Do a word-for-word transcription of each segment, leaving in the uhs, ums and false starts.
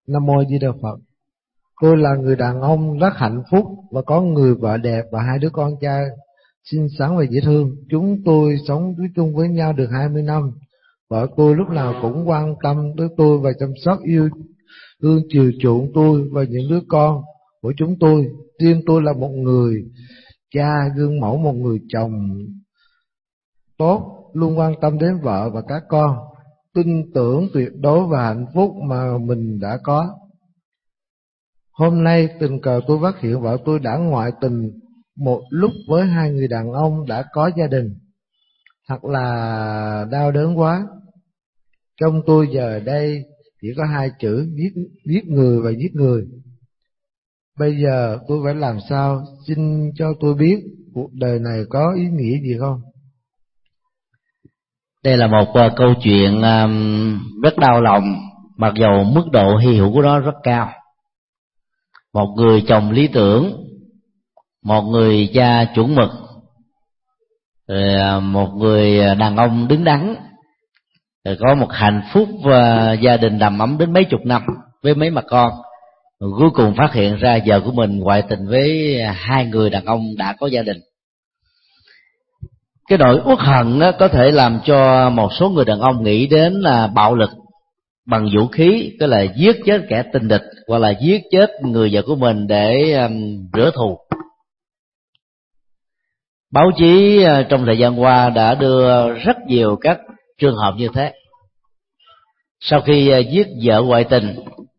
Nam mô Di Đà Phật. Tôi là người đàn ông rất hạnh phúc và có người vợ đẹp và hai đứa con trai xinh xắn và dễ thương. Chúng tôi sống chung với nhau được hai mươi năm. Vợ tôi lúc nào cũng quan tâm tới tôi và chăm sóc yêu thương chiều chuộng tôi và những đứa con của chúng tôi. Riêng tôi là một người cha gương mẫu, một người chồng tốt, luôn quan tâm đến vợ và các con, tin tưởng tuyệt đối và hạnh phúc mà mình đã có. Hôm nay tình cờ tôi phát hiện vợ tôi đã ngoại tình một lúc với hai người đàn ông đã có gia đình. Thật là đau đớn quá. Trong tôi giờ đây chỉ có hai chữ: giết, giết người và giết người. Bây giờ tôi phải làm sao? Xin cho tôi biết cuộc đời này có ý nghĩa gì không? Đây là một uh, câu chuyện um, rất đau lòng, mặc dầu mức độ hy hữu của nó rất cao. Một người chồng lý tưởng, một người cha chuẩn mực, rồi uh, một người đàn ông đứng đắn, rồi có một hạnh phúc uh, gia đình đầm ấm đến mấy chục năm với mấy mặt con. Rồi cuối cùng phát hiện ra vợ của mình ngoại tình với hai người đàn ông đã có gia đình. Cái nỗi uất hận đó có thể làm cho một số người đàn ông nghĩ đến là bạo lực bằng vũ khí, tức là giết chết kẻ tình địch hoặc là giết chết người vợ của mình để um, rửa thù. Báo chí uh, trong thời gian qua đã đưa rất nhiều các trường hợp như thế. Sau khi uh, giết vợ ngoại tình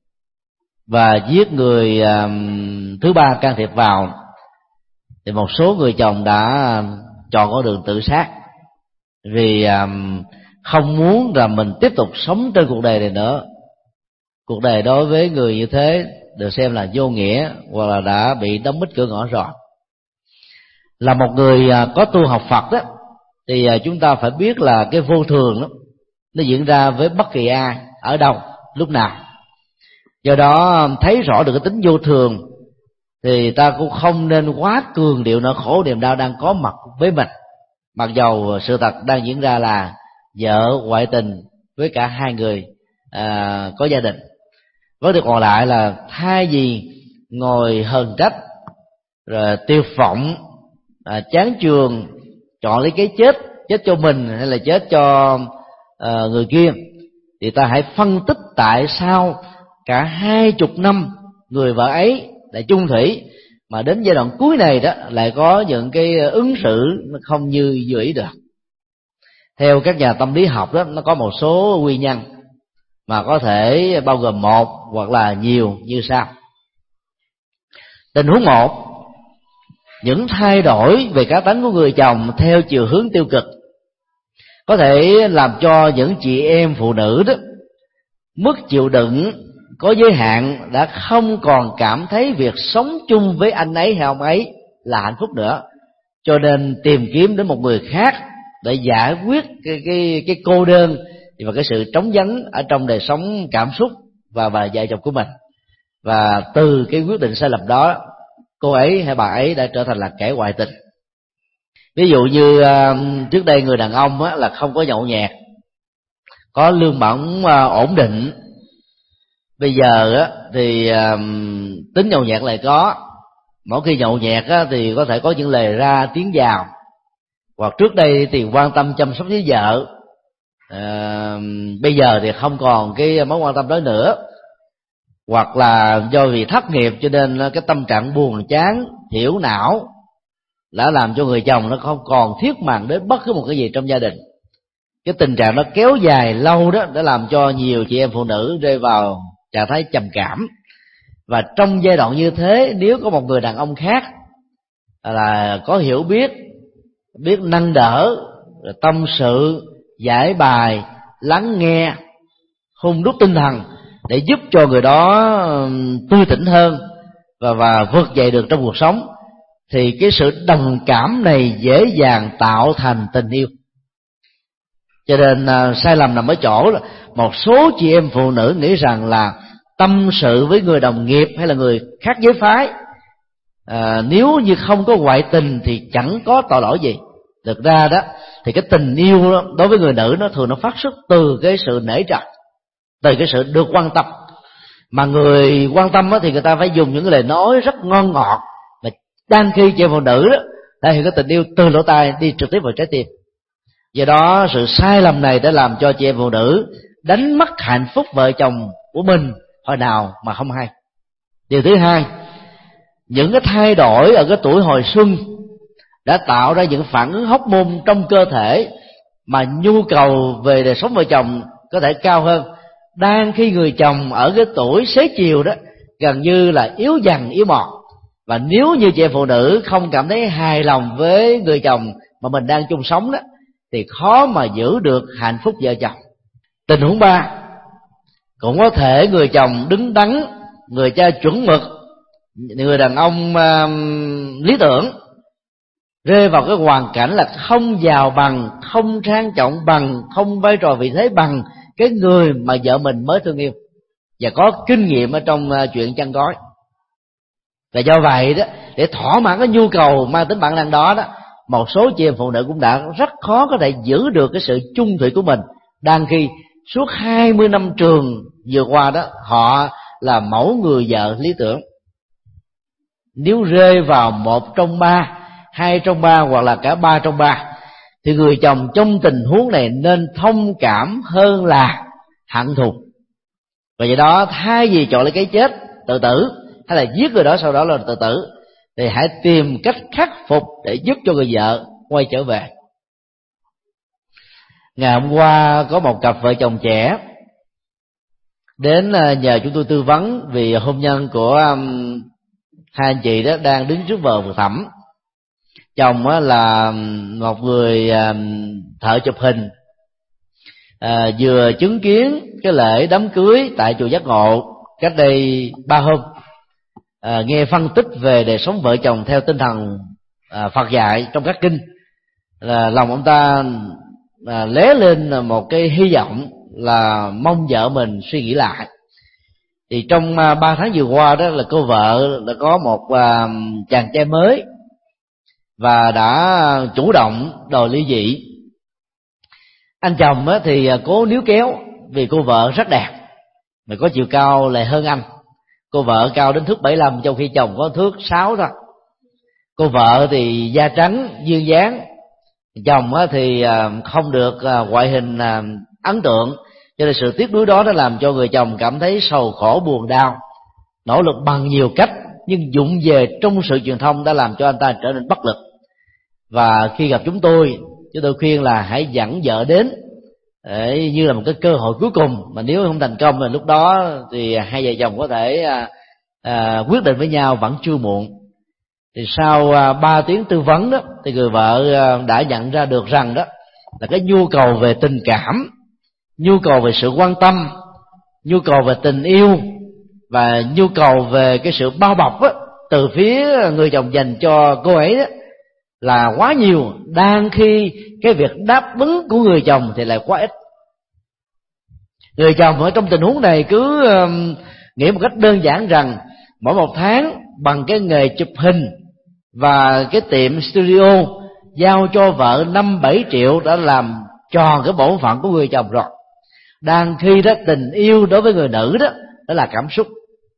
và giết người um, thứ ba can thiệp vào, thì một số người chồng đã uh, chọn con đường tự sát, vì um, không muốn rằng mình tiếp tục sống trên cuộc đời này nữa. Cuộc đời đối với người như thế được xem là vô nghĩa, hoặc là đã bị đóng mít cửa ngõ rồi. Là một người uh, có tu học Phật đó, thì uh, chúng ta phải biết là cái vô thường đó, nó diễn ra với bất kỳ ai, ở đâu, lúc nào. Do đó thấy rõ được cái tính vô thường, thì ta cũng không nên quá cường điệu nỗi khổ niềm đau đang có mặt với mình, mặc dầu sự thật đang diễn ra là vợ ngoại tình với cả hai người à, có gia đình. Vấn đề còn lại là thay vì ngồi hờn trách, rồi tiêu vọng, à, chán chường, chọn lấy cái chết, chết cho mình hay là chết cho à, người kia, thì ta hãy phân tích tại sao cả hai chục năm người vợ ấy lại chung thủy, mà đến giai đoạn cuối này đó lại có những cái ứng xử nó không như dự ý được. Theo các nhà tâm lý học đó, nó có một số nguyên nhân mà có thể bao gồm một hoặc là nhiều như sau. Tình huống một, những thay đổi về cá tính của người chồng theo chiều hướng tiêu cực có thể làm cho những chị em phụ nữ đó mức chịu đựng có giới hạn, đã không còn cảm thấy việc sống chung với anh ấy hay ông ấy là hạnh phúc nữa, cho nên tìm kiếm đến một người khác để giải quyết cái cái cái cô đơn và cái sự trống vắng ở trong đời sống cảm xúc và và vợ chồng của mình. Và từ cái quyết định sai lầm đó, cô ấy hay bà ấy đã trở thành là kẻ ngoại tình. Ví dụ như uh, trước đây người đàn ông á, là không có nhậu nhẹt, có lương bổng uh, ổn định. Bây giờ á, thì uh, tính nhậu nhẹt lại có. Mỗi khi nhậu nhẹt á, thì có thể có những lời ra tiếng vào. Hoặc trước đây thì quan tâm chăm sóc với vợ, uh, bây giờ thì không còn cái mối quan tâm đó nữa. Hoặc là do vì thất nghiệp cho nên cái tâm trạng buồn chán, thiểu não đã làm cho người chồng nó không còn thiết màng đến bất cứ một cái gì trong gia đình. Cái tình trạng nó kéo dài lâu đó đã làm cho nhiều chị em phụ nữ rơi vào trạng thái trầm cảm. Và trong giai đoạn như thế, nếu có một người đàn ông khác là có hiểu biết, biết nâng đỡ, tâm sự, giải bài, lắng nghe, hung đúc tinh thần để giúp cho người đó tươi tỉnh hơn và và vượt dậy được trong cuộc sống, thì cái sự đồng cảm này dễ dàng tạo thành tình yêu. Cho nên uh, sai lầm nằm ở chỗ là một số chị em phụ nữ nghĩ rằng là tâm sự với người đồng nghiệp hay là người khác giới phái, uh, nếu như không có ngoại tình thì chẳng có tội lỗi gì. Thực ra đó thì cái tình yêu đó, đối với người nữ nó thường nó phát xuất từ cái sự nể trọng, từ cái sự được quan tâm. Mà người quan tâm thì người ta phải dùng những cái lời nói rất ngon ngọt, mà đang khi chị em phụ nữ đó thể hiện cái tình yêu từ lỗ tai đi trực tiếp vào trái tim. Do đó sự sai lầm này đã làm cho chị em phụ nữ đánh mất hạnh phúc vợ chồng của mình hồi nào mà không hay. Điều thứ hai, những cái thay đổi ở cái tuổi hồi xuân đã tạo ra những phản ứng hóc môn trong cơ thể mà nhu cầu về đời sống vợ chồng có thể cao hơn, đang khi người chồng ở cái tuổi xế chiều đó gần như là yếu dần yếu mòn. Và nếu như chị em phụ nữ không cảm thấy hài lòng với người chồng mà mình đang chung sống đó, thì khó mà giữ được hạnh phúc vợ chồng. Tình huống ba, cũng có thể người chồng đứng đắn, người cha chuẩn mực, người đàn ông uh, lý tưởng rơi vào cái hoàn cảnh là không giàu bằng, không sang trọng bằng, không vai trò vị thế bằng cái người mà vợ mình mới thương yêu và có kinh nghiệm ở trong uh, chuyện chăn gói. Và do vậy đó, để thỏa mãn cái nhu cầu mang tính bản năng đó đó, một số chị em phụ nữ cũng đã rất khó có thể giữ được cái sự chung thủy của mình, đang khi suốt hai mươi năm trường vừa qua đó họ là mẫu người vợ lý tưởng. Nếu rơi vào một trong ba, hai trong ba hoặc là cả ba trong ba, thì người chồng trong tình huống này nên thông cảm hơn là hận thù. Và do đó thay vì chọn lấy cái chết tự tử hay là giết người đó sau đó là tự tử, thì hãy tìm cách khắc phục để giúp cho người vợ quay trở về. Ngày hôm qua có một cặp vợ chồng trẻ đến nhờ chúng tôi tư vấn vì hôn nhân của hai anh chị đó đang đứng trước bờ vực thẳm. Chồng là một người thợ chụp hình, à, vừa chứng kiến cái lễ đám cưới tại chùa Giác Ngộ cách đây ba hôm, à, nghe phân tích về đời sống vợ chồng theo tinh thần à, Phật dạy trong các kinh, là lòng ông ta à, lé lên một cái hy vọng là mong vợ mình suy nghĩ lại. Thì trong à, ba tháng vừa qua đó là cô vợ đã có một à, chàng trai mới và đã chủ động đòi ly dị. Anh chồng á, thì cố níu kéo vì cô vợ rất đẹp mà có chiều cao lại hơn anh. Cô vợ cao đến thước bảy mươi lăm trong khi chồng có thước sáu thôi. Cô vợ thì da trắng dương dáng, chồng á, thì không được ngoại hình ấn tượng, cho nên sự tiếc nuối đó đã làm cho người chồng cảm thấy sầu khổ buồn đau, nỗ lực bằng nhiều cách nhưng dụng về trong sự truyền thông đã làm cho anh ta trở nên bất lực. Và khi gặp chúng tôi, chúng tôi khuyên là hãy dẫn vợ đến để như là một cái cơ hội cuối cùng, mà nếu không thành công thì lúc đó thì hai vợ chồng có thể à, à, quyết định với nhau vẫn chưa muộn. Thì sau à, ba tiếng tư vấn đó, thì người vợ à, đã nhận ra được rằng đó là cái nhu cầu về tình cảm, nhu cầu về sự quan tâm, nhu cầu về tình yêu và nhu cầu về cái sự bao bọc đó, từ phía người chồng dành cho cô ấy đó, là quá nhiều, đang khi cái việc đáp ứng của người chồng thì lại quá ít. Người chồng ở trong tình huống này cứ um, nghĩ một cách đơn giản rằng mỗi một tháng bằng cái nghề chụp hình và cái tiệm studio giao cho vợ năm bảy triệu đã làm tròn cái bổn phận của người chồng rồi. Đang khi đó tình yêu đối với người nữ đó đó là cảm xúc.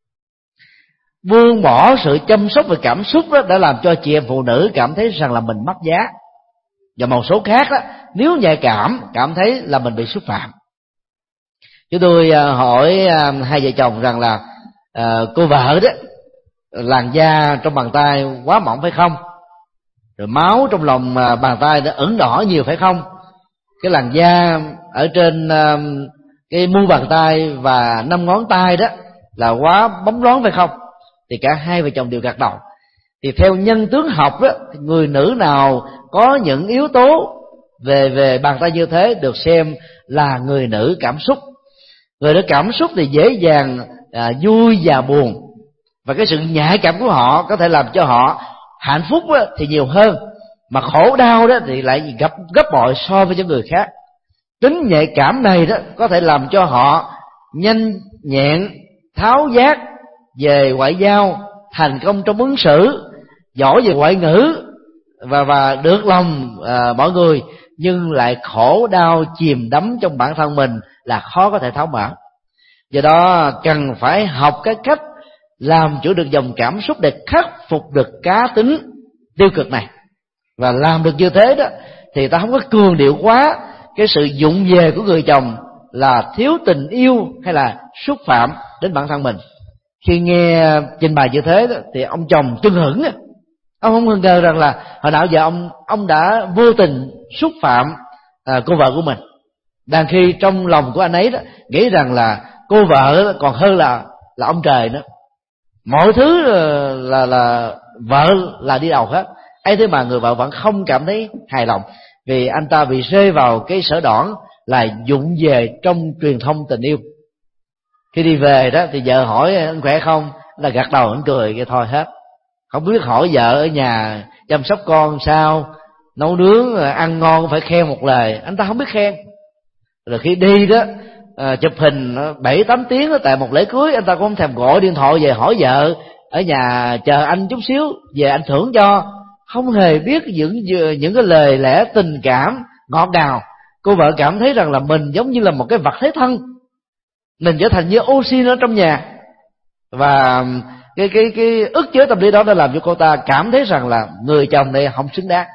Buông bỏ sự chăm sóc về cảm xúc đó đã làm cho chị em phụ nữ cảm thấy rằng là mình mất giá. Và một số khác đó, nếu nhạy cảm cảm thấy là mình bị xúc phạm. Chúng tôi hỏi hai vợ chồng rằng là à, cô vợ đó làn da trong bàn tay quá mỏng phải không? Rồi máu trong lòng bàn tay đã ửng đỏ nhiều phải không? Cái làn da ở trên cái mu bàn tay và năm ngón tay đó là quá bóng loáng phải không? Thì cả hai vợ chồng đều gật đầu. Thì theo nhân tướng học đó, người nữ nào có những yếu tố về về bàn tay như thế được xem là người nữ cảm xúc. Người nữ cảm xúc thì dễ dàng à, vui và buồn, và cái sự nhạy cảm của họ có thể làm cho họ hạnh phúc đó, thì nhiều hơn, mà khổ đau đó thì lại gấp gấp bội so với những người khác. Tính nhạy cảm này đó có thể làm cho họ nhanh nhẹn, tháo giác về ngoại giao, thành công trong ứng xử, giỏi về ngoại ngữ và và được lòng à, mọi người, nhưng lại khổ đau chìm đắm trong bản thân mình là khó có thể tháo mở. Do đó cần phải học cái cách làm chủ được dòng cảm xúc để khắc phục được cá tính tiêu cực này. Và làm được như thế đó thì ta không có cường điệu quá cái sự vụng về của người chồng là thiếu tình yêu hay là xúc phạm đến bản thân mình. Khi nghe trình bày như thế đó, thì ông chồng chưng hửng, ông không ngờ ngờ rằng là hồi nào giờ ông ông đã vô tình xúc phạm à, cô vợ của mình, đang khi trong lòng của anh ấy đó nghĩ rằng là cô vợ còn hơn là là ông trời nữa, mọi thứ là là, là vợ là đi đầu hết. Ấy thế mà người vợ vẫn không cảm thấy hài lòng, vì anh ta bị rơi vào cái sở đoản là vụng về trong truyền thông tình yêu. Khi đi về đó thì vợ hỏi anh khỏe không, là gật đầu anh cười cái thôi hết, không biết hỏi vợ ở nhà chăm sóc con sao, nấu nướng ăn ngon phải khen một lời, anh ta không biết khen. Rồi khi đi đó à, chụp hình bảy tám tiếng đó, tại một lễ cưới, anh ta cũng không thèm gọi điện thoại về hỏi vợ ở nhà chờ anh chút xíu về anh thưởng cho, không hề biết những những cái lời lẽ tình cảm ngọt ngào. Cô vợ cảm thấy rằng là mình giống như là một cái vật thế thân, mình trở thành như oxy ở trong nhà, và cái cái cái ức chế tâm lý đó đã làm cho cô ta cảm thấy rằng là người chồng này không xứng đáng.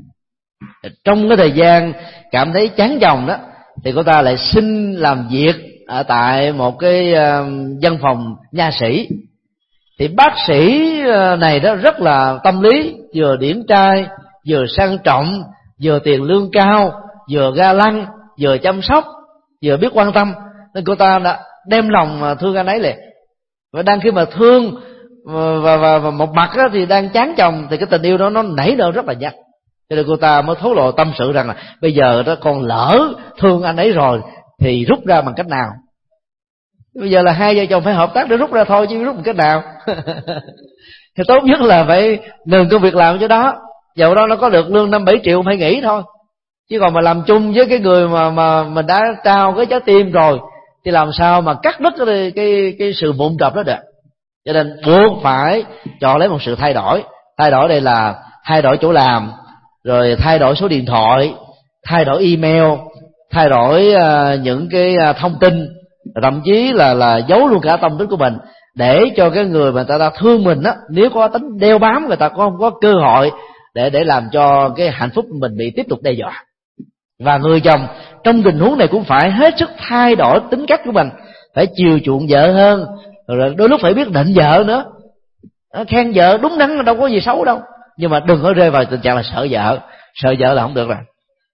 Trong cái thời gian cảm thấy chán chồng đó thì cô ta lại xin làm việc ở tại một cái uh, văn phòng nha sĩ. Thì bác sĩ này đó rất là tâm lý, vừa điển trai, vừa sang trọng, vừa tiền lương cao, vừa ga lăng, vừa chăm sóc, vừa biết quan tâm, nên cô ta đã đem lòng thương anh ấy liền. Và đang khi mà thương và, và, và một mặt đó thì đang chán chồng, thì cái tình yêu đó nó nảy nở rất là nhanh. Cho nên cô ta mới thổ lộ tâm sự rằng là bây giờ đó con lỡ thương anh ấy rồi thì rút ra bằng cách nào. Bây giờ là hai vợ chồng phải hợp tác để rút ra thôi, chứ rút bằng cách nào. Thì tốt nhất là phải ngừng công việc làm cho đó, dầu đó nó có được lương năm bảy triệu phải nghỉ thôi. Chứ còn mà làm chung với cái người mà mà mình đã trao cái trái tim rồi thì làm sao mà cắt đứt cái cái, cái sự vụn trộm đó được. Cho nên buộc phải chọn lấy một sự thay đổi. Thay đổi đây là thay đổi chỗ làm, rồi thay đổi số điện thoại, thay đổi email, thay đổi uh, những cái uh, thông tin, thậm chí là là giấu luôn cả tâm tính của mình, để cho cái người mà người ta thương mình á, nếu có tính đeo bám, người ta có không có cơ hội để để làm cho cái hạnh phúc mình bị tiếp tục đe dọa. Và người chồng trong tình huống này cũng phải hết sức thay đổi tính cách của mình, phải chiều chuộng vợ hơn, rồi đôi lúc phải biết định vợ nữa. Khen vợ đúng đắn đâu có gì xấu đâu, nhưng mà đừng có rơi vào tình trạng là sợ vợ. Sợ vợ là không được rồi,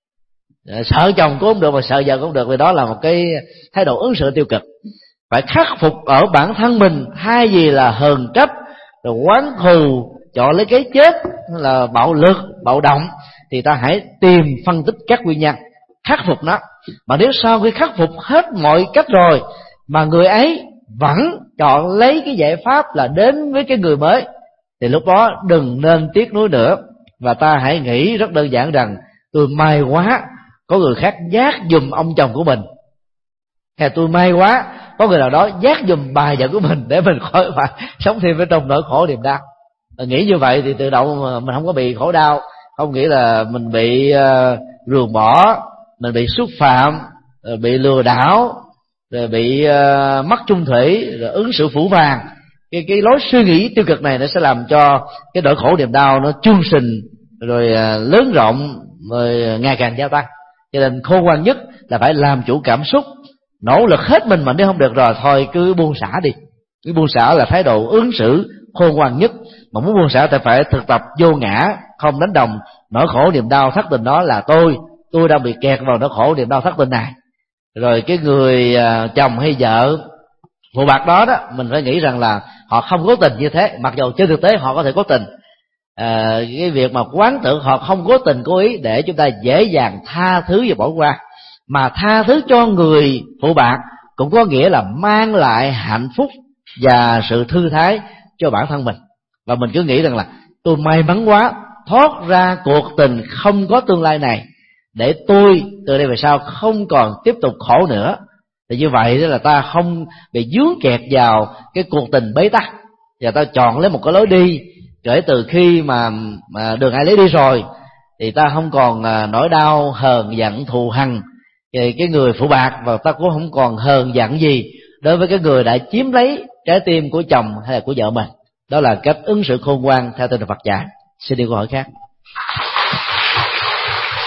sợ chồng cũng không được, mà sợ vợ cũng không được, vì đó là một cái thái độ ứng xử tiêu cực. Phải khắc phục ở bản thân mình, thay vì là hờn trách rồi oán thù, chọn lấy cái chết là bạo lực, bạo động, thì ta hãy tìm phân tích các nguyên nhân, khắc phục nó. Mà nếu sau khi khắc phục hết mọi cách rồi mà người ấy vẫn chọn lấy cái giải pháp là đến với cái người mới, thì lúc đó đừng nên tiếc nuối nữa, và ta hãy nghĩ rất đơn giản rằng tôi may quá có người khác giác giùm ông chồng của mình, hay tôi may quá có người nào đó giác giùm bà vợ của mình, để mình khỏi phải sống thêm với trong nỗi khổ niềm đau. Nghĩ như vậy thì tự động mình không có bị khổ đau, không nghĩ là mình bị uh, ruồng bỏ, mình bị xúc phạm, rồi bị lừa đảo, rồi bị uh, mất chung thủy, rồi ứng xử phủ vàng. Cái cái lối suy nghĩ tiêu cực này nó sẽ làm cho cái nỗi khổ niềm đau nó chương sình, rồi uh, lớn rộng, rồi ngày càng gia tăng. Cho nên khôn ngoan nhất là phải làm chủ cảm xúc, nỗ lực hết mình, mà nếu không được rồi thôi cứ buông xả đi. Cái buông xả là thái độ ứng xử khôn ngoan nhất. Mà muốn buông xả thì phải thực tập vô ngã, không đánh đồng nỗi khổ niềm đau thất tình đó là tôi, tôi đang bị kẹt vào nỗi khổ niềm đau thất tình này. Rồi cái người uh, chồng hay vợ phụ bạc đó đó, mình phải nghĩ rằng là họ không cố tình như thế, mặc dù trên thực tế họ có thể cố tình. À, cái việc mà quán tưởng họ không cố tình cố ý để chúng ta dễ dàng tha thứ và bỏ qua. Mà tha thứ cho người phụ bạc cũng có nghĩa là mang lại hạnh phúc và sự thư thái cho bản thân mình. Và mình cứ nghĩ rằng là tôi may mắn quá thoát ra cuộc tình không có tương lai này, để tôi từ đây về sau không còn tiếp tục khổ nữa. Thì như vậy là ta không bị dướng kẹt vào cái cuộc tình bế tắc, và ta chọn lấy một cái lối đi. Kể từ khi mà, mà đường ai lấy đi rồi thì ta không còn nỗi đau hờn giận thù hằn về cái người phụ bạc, và ta cũng không còn hờn giận gì đối với cái người đã chiếm lấy trái tim của chồng hay là của vợ mình. Đó là cách ứng xử khôn ngoan theo tinh thần Phật dạy. Xin đi câu hỏi khác.